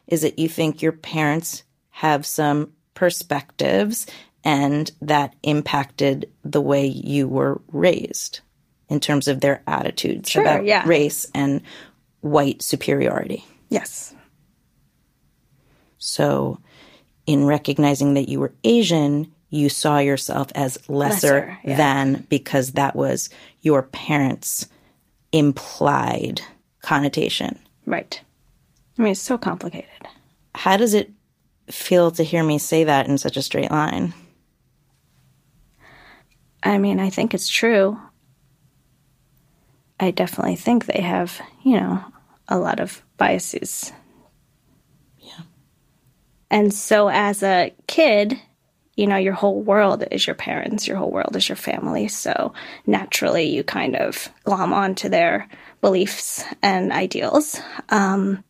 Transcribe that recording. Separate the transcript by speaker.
Speaker 1: is that you think your parents have some perspectives and that impacted the way you were raised in terms of their attitudes about race and white superiority.
Speaker 2: Yes.
Speaker 1: So in recognizing that you were Asian, you saw yourself as lesser than because that was your parents' implied connotation.
Speaker 2: Right. I mean, it's so complicated.
Speaker 1: How does it feel to hear me say that in such a straight line?
Speaker 2: I mean, I think it's true. I definitely think they have, you know, a lot of biases.
Speaker 1: Yeah.
Speaker 2: And so as a kid, you know, your whole world is your parents, your whole world is your family. So naturally you kind of glom onto their beliefs and ideals. And